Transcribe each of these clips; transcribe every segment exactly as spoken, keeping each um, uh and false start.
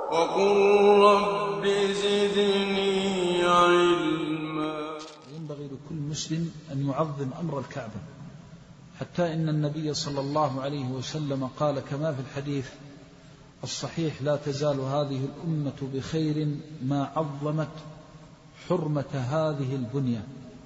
وقل رب زدني علما. ينبغي لكل مسلم أن يعظم أمر الكعبة، حتى إن النبي صلى الله عليه وسلم قال كما في الحديث الصحيح: لا تزال هذه الأمة بخير ما عظمت حرمة هذه البنية،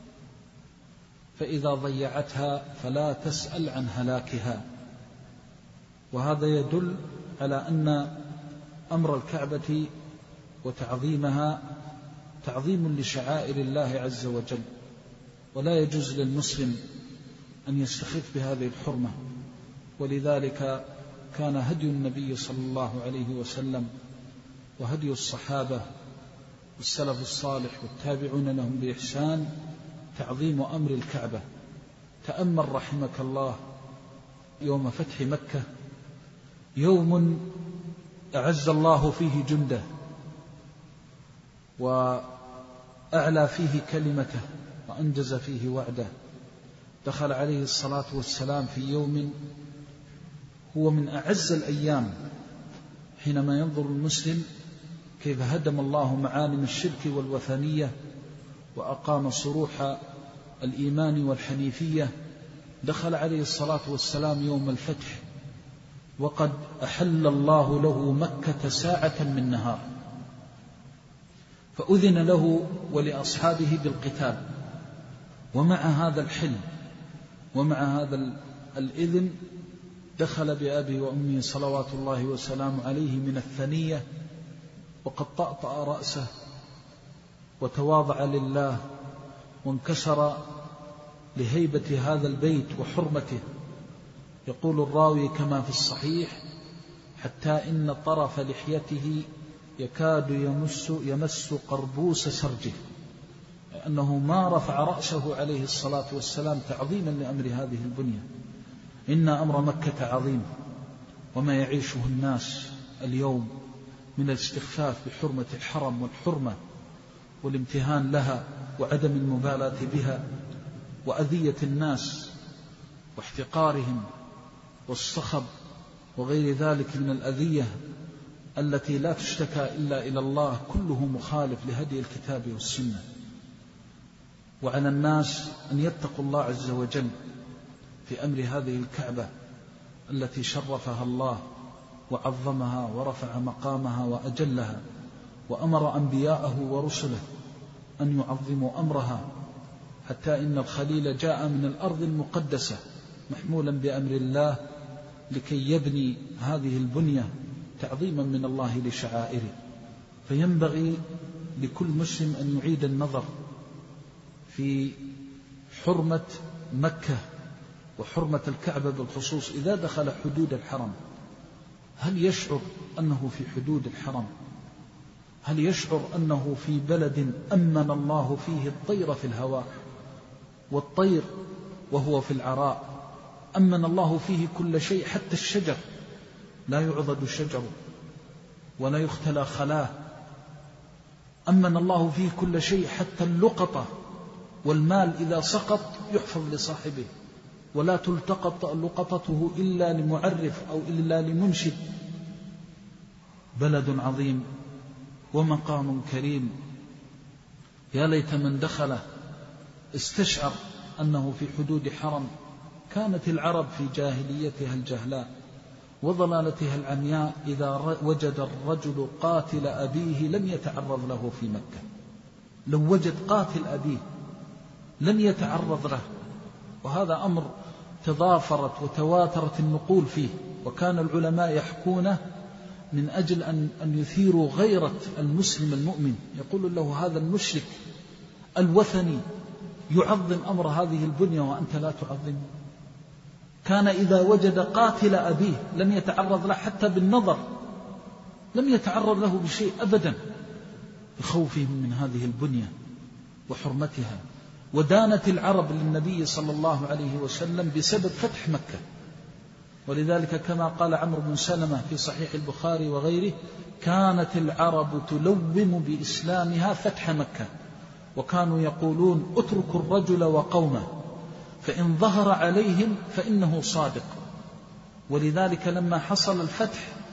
فإذا ضيعتها فلا تسأل عن هلاكها. وهذا يدل على أن أمر الكعبة وتعظيمها تعظيم لشعائر الله عز وجل، ولا يجوز للمسلم أن يستخف بهذه الحرمة. ولذلك كان هدي النبي صلى الله عليه وسلم وهدي الصحابة والسلف الصالح والتابعون لهم بإحسان تعظيم أمر الكعبة. تأمل رحمك الله يوم فتح مكة، يوم أعز الله فيه جنده وأعلى فيه كلمته وأنجز فيه وعده. دخل عليه الصلاة والسلام في يوم هو من أعز الأيام، حينما ينظر المسلم كيف هدم الله معالم الشرك والوثنية وأقام صروح الإيمان والحنيفية. دخل عليه الصلاة والسلام يوم الفتح وقد أحل الله له مكة ساعة من نهار، فأذن له ولأصحابه بالقتال. ومع هذا الحل ومع هذا الإذن دخل بأبي وأمي صلوات الله وسلام عليه من الثنية وقد طأطأ رأسه وتواضع لله وانكسر لهيبة هذا البيت وحرمته. يقول الراوي كما في الصحيح: حتى إن طرف لحيته يكاد يمس, يمس قربوس سرجه، لأنه ما رفع رأسه عليه الصلاة والسلام تعظيما لأمر هذه البنية. إن أمر مكة عظيم، وما يعيشه الناس اليوم من الاستخفاف بحرمة الحرم والحرمة والامتهان لها وعدم المبالاة بها وأذية الناس واحتقارهم والصخب وغير ذلك من الأذية التي لا تشتكى إلا إلى الله، كله مخالف لهدي الكتاب والسنة. وعلى الناس أن يتقوا الله عز وجل في أمر هذه الكعبة التي شرفها الله وعظمها ورفع مقامها وأجلها، وأمر أنبياءه ورسله أن يعظموا أمرها، حتى إن الخليل جاء من الأرض المقدسة محمولا بأمر الله لكي يبني هذه البنية تعظيما من الله لشعائره. فينبغي لكل مسلم أن يعيد النظر في حرمة مكة وحرمة الكعبة بالخصوص. إذا دخل حدود الحرم هل يشعر أنه في حدود الحرم؟ هل يشعر أنه في بلد أمن الله فيه الطير في الهواء والطير وهو في العراء؟ أمن الله فيه كل شيء، حتى الشجر لا يعضد شجره ولا يختلى خلاه. أمن الله فيه كل شيء، حتى اللقطة والمال إذا سقط يحفظ لصاحبه ولا تلتقط لقطته إلا لمعرف أو إلا لمنشد. بلد عظيم ومقام كريم، يا ليت من دخله استشعر أنه في حدود حرم. كانت العرب في جاهليتها الجهلاء وضلالتها العمياء إذا وجد الرجل قاتل أبيه لم يتعرض له في مكة. لو وجد قاتل أبيه لم يتعرض له، وهذا أمر تضافرت وتواترت النقول فيه. وكان العلماء يحكونه من أجل أن, أن يثيروا غيرة المسلم المؤمن، يقول له هذا المشرك الوثني يعظم أمر هذه البنية وأنت لا تعظم. كان إذا وجد قاتل أبيه لم يتعرض له حتى بالنظر، لم يتعرض له بشيء أبدا، بخوفهم من هذه البنية وحرمتها. ودانت العرب للنبي صلى الله عليه وسلم بسبب فتح مكة. ولذلك كما قال عمرو بن سلمة في صحيح البخاري وغيره: كانت العرب تلوم بإسلامها فتح مكة، وكانوا يقولون: اتركوا الرجل وقومه فإن ظهر عليهم فإنه صادق. ولذلك لما حصل الفتح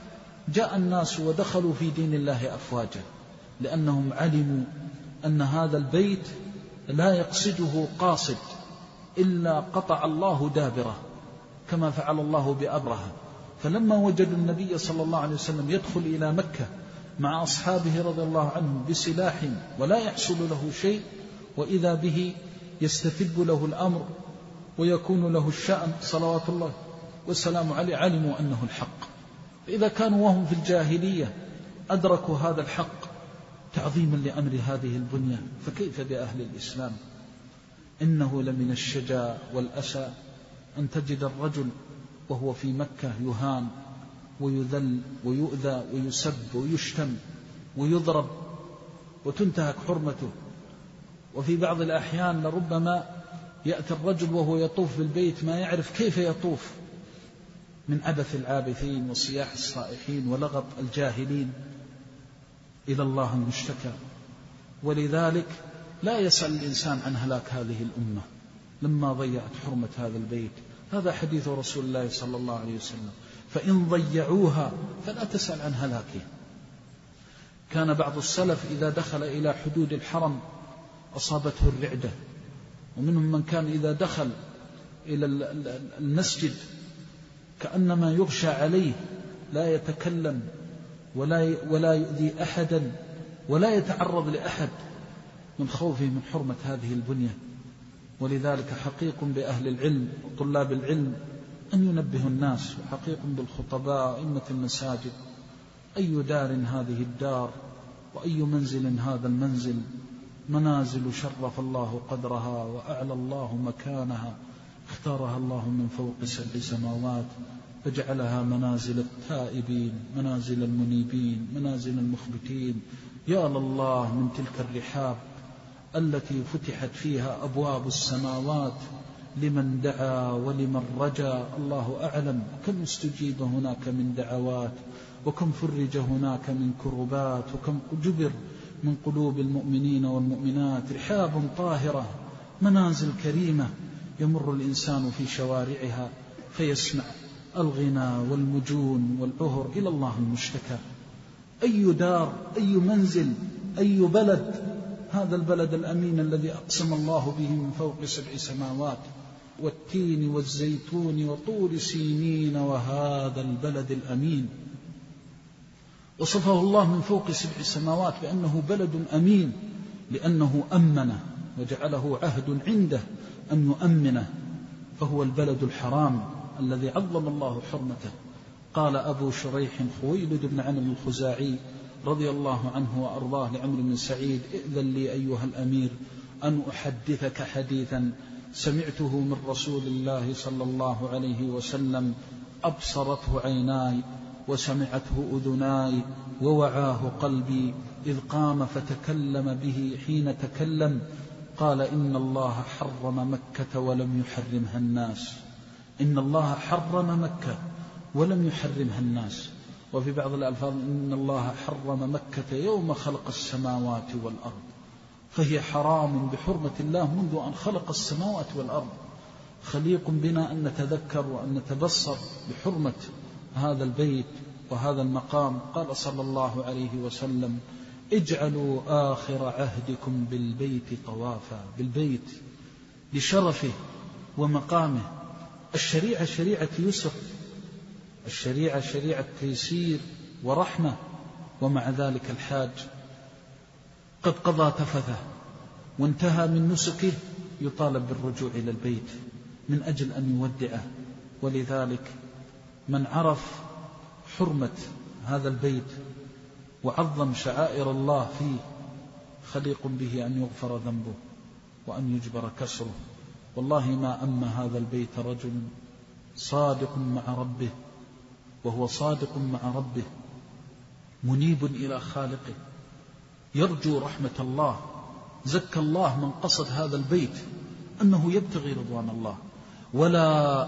جاء الناس ودخلوا في دين الله أفواجا، لأنهم علموا أن هذا البيت لا يقصده قاصد إلا قطع الله دابره، كما فعل الله بأبرهة. فلما وجدوا النبي صلى الله عليه وسلم يدخل إلى مكة مع أصحابه رضي الله عنهم بسلاح ولا يحصل له شيء، وإذا به يستتب له الأمر ويكون له الشأن صلوات الله والسلام عليه، علموا أنه الحق. فإذا كانوا وهم في الجاهلية أدركوا هذا الحق تعظيما لأمر هذه البنية، فكيف بأهل الإسلام؟ إنه لمن الشجاع والأسى أن تجد الرجل وهو في مكة يهان ويذل ويؤذى ويسب ويشتم ويضرب وتنتهك حرمته. وفي بعض الأحيان لربما يأتي الرجل وهو يطوف بالبيت ما يعرف كيف يطوف من عبث العابثين وصياح الصائحين ولغط الجاهلين. إلى الله المشتكى. ولذلك لا يسأل الإنسان عن هلاك هذه الأمة لما ضيعت حرمة هذا البيت. هذا حديث رسول الله صلى الله عليه وسلم، فإن ضيعوها فلا تسأل عن هلاكها. كان بعض السلف إذا دخل إلى حدود الحرم أصابته الرعدة، ومنهم من كان إذا دخل إلى المسجد كأنما يغشى عليه، لا يتكلم ولا ولا يؤذي أحدا ولا يتعرض لأحد من خوفه من حرمة هذه البنية. ولذلك حقيق بأهل العلم وطلاب العلم أن ينبهوا الناس، وحقيق بالخطباء وأئمة المساجد، أي دار هذه الدار وأي منزل هذا المنزل، منازل شرف الله قدرها وأعلى الله مكانها، اختارها الله من فوق سبع سماوات فجعلها منازل التائبين، منازل المنيبين، منازل المخبتين. يا لله من تلك الرحاب التي فتحت فيها أبواب السماوات لمن دعا ولمن رجا. الله أعلم كم استجيب هناك من دعوات، وكم فرج هناك من كربات، وكم جبر من قلوب المؤمنين والمؤمنات. رحاب طاهرة، منازل كريمة، يمر الإنسان في شوارعها فيسمع الغنى والمجون والعهر. إلى الله المشتكى. أي دار، أي منزل، أي بلد، هذا البلد الأمين الذي أقسم الله به من فوق سبع سماوات، والتين والزيتون وطور سينين، وهذا البلد الأمين. وصفه الله من فوق سبع سماوات بأنه بلد أمين، لأنه أمنه وجعله عهد عنده أن يؤمنه، فهو البلد الحرام الذي عظم الله حرمته. قال أبو شريح خويلد بن عمرو الخزاعي رضي الله عنه وأرضاه لعمرو بن سعيد: ائذن لي أيها الأمير أن أحدثك حديثا سمعته من رسول الله صلى الله عليه وسلم، أبصرته عيناي وسمعته أذناي ووعاه قلبي، إذ قام فتكلم به حين تكلم. قال: إن الله حرم مكة ولم يحرمها الناس. إن الله حرم مكة ولم يحرمها الناس. وفي بعض الألفاظ: إن الله حرم مكة يوم خلق السماوات والأرض. فهي حرام بحرمة الله منذ أن خلق السماوات والأرض. خليق بنا أن نتذكر وأن نتبصر بحرمة هذا البيت وهذا المقام. قال صلى الله عليه وسلم: اجعلوا آخر عهدكم بالبيت طوافا. بالبيت لشرفه ومقامه. الشريعة شريعة يسر، الشريعة شريعة تيسير ورحمة، ومع ذلك الحاج قد قضى تفثه وانتهى من نسكه يطالب بالرجوع إلى البيت من أجل أن يودعه. ولذلك من عرف حرمة هذا البيت وعظم شعائر الله فيه خليق به أن يغفر ذنبه وأن يجبر كسره. والله ما أما هذا البيت رجل صادق مع ربه، وهو صادق مع ربه منيب إلى خالقه يرجو رحمة الله. زكى الله من قصد هذا البيت أنه يبتغي رضوان الله. ولا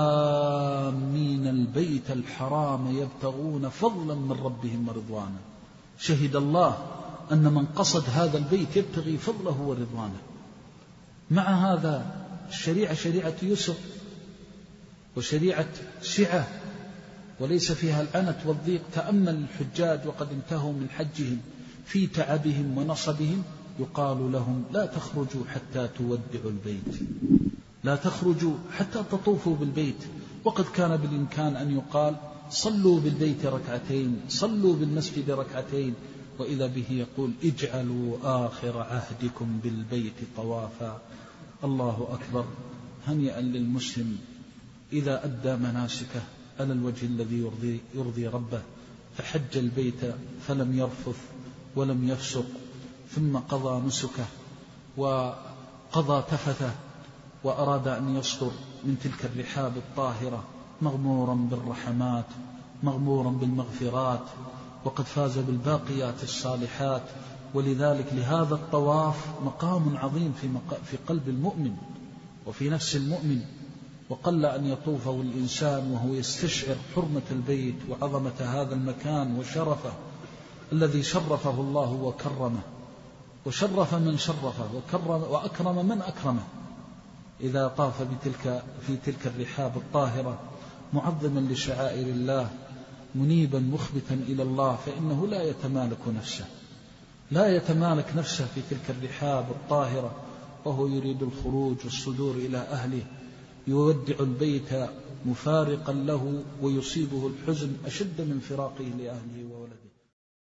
آمين البيت الحرام يبتغون فضلا من ربهم ورضوانا. شهد الله أن من قصد هذا البيت يبتغي فضله ورضوانه. مع هذا الشريعة شريعة يسر وشريعة سعة، وليس فيها العنت والضيق. تأمل الحجاج وقد انتهوا من حجهم في تعبهم ونصبهم يقال لهم لا تخرجوا حتى تودعوا البيت، لا تخرجوا حتى تطوفوا بالبيت. وقد كان بالإمكان أن يقال صلوا بالبيت ركعتين، صلوا بالمسجد ركعتين، وإذا به يقول اجعلوا آخر عهدكم بالبيت طوافا. الله أكبر. هنيئا للمسلم إذا أدى مناسكه على الوجه الذي يرضي, يرضي ربه، فحج البيت فلم يرفث ولم يفسق، ثم قضى نسكه وقضى تفثه، وأراد أن يصدر من تلك الرحاب الطاهرة مغمورا بالرحمات مغمورا بالمغفرات، وقد فاز بالباقيات الصالحات. ولذلك لهذا الطواف مقام عظيم في, مق... في قلب المؤمن وفي نفس المؤمن. وقل أن يطوفه الإنسان وهو يستشعر حرمة البيت وعظمة هذا المكان وشرفه الذي شرفه الله وكرمه، وشرف من شرفه وكرم وأكرم من أكرمه، إذا طاف بتلك في تلك الرحاب الطاهرة معظما لشعائر الله منيبا مخبتا إلى الله، فإنه لا يتمالك نفسه لا يتمالك نفسه في تلك الرحاب الطاهرة، وهو يريد الخروج والصدور إلى أهله، يودع البيت مفارقا له ويصيبه الحزن أشد من فراقه لأهله وولده.